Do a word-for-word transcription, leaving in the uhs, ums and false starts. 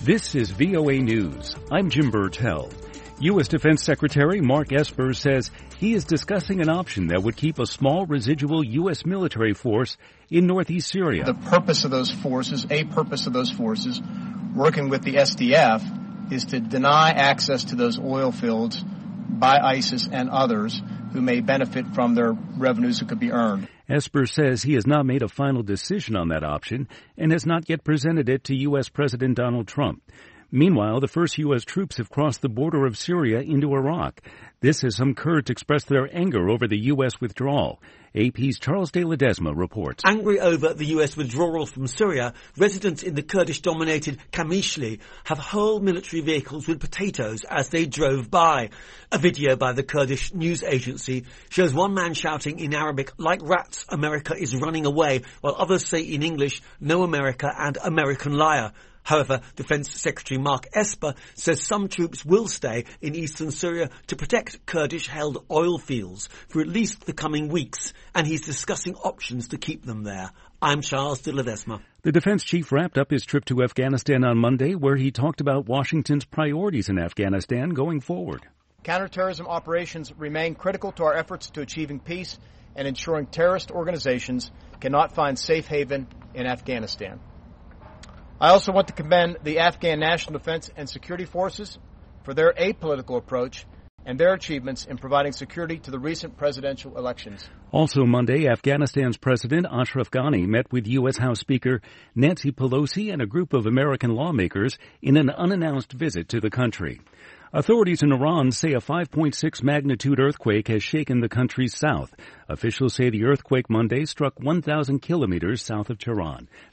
This is V O A News. I'm Jim Burtell. U S. Defense Secretary Mark Esper says he is discussing an option that would keep a small residual U S military force in northeast Syria. The purpose of those forces, a purpose of those forces, working with the S D F, is to deny access to those oil fields by ISIS and others who may benefit from their revenues that could be earned. Esper says he has not made a final decision on that option and has not yet presented it to U S. President Donald Trump. Meanwhile, the first U S troops have crossed the border of Syria into Iraq. This has some Kurds expressed their anger over the U S withdrawal. A P's Charles de Ledesma reports. Angry over the U S withdrawal from Syria, residents in the Kurdish-dominated Qamishli have hurled military vehicles with potatoes as they drove by. A video by the Kurdish news agency shows one man shouting in Arabic, "Like rats, America is running away," while others say in English, "No America" and "American liar." However, Defense Secretary Mark Esper says some troops will stay in eastern Syria to protect Kurdish-held oil fields for at least the coming weeks, and he's discussing options to keep them there. I'm Charles de Ledesma. The defense chief wrapped up his trip to Afghanistan on Monday, where he talked about Washington's priorities in Afghanistan going forward. Counterterrorism operations remain critical to our efforts to achieving peace and ensuring terrorist organizations cannot find safe haven in Afghanistan. I also want to commend the Afghan National Defense and Security Forces for their apolitical approach and their achievements in providing security to the recent presidential elections. Also Monday, Afghanistan's President Ashraf Ghani met with U S. House Speaker Nancy Pelosi and a group of American lawmakers in an unannounced visit to the country. Authorities in Iran say a five point six magnitude earthquake has shaken the country's south. Officials say the earthquake Monday struck one thousand kilometers south of Tehran.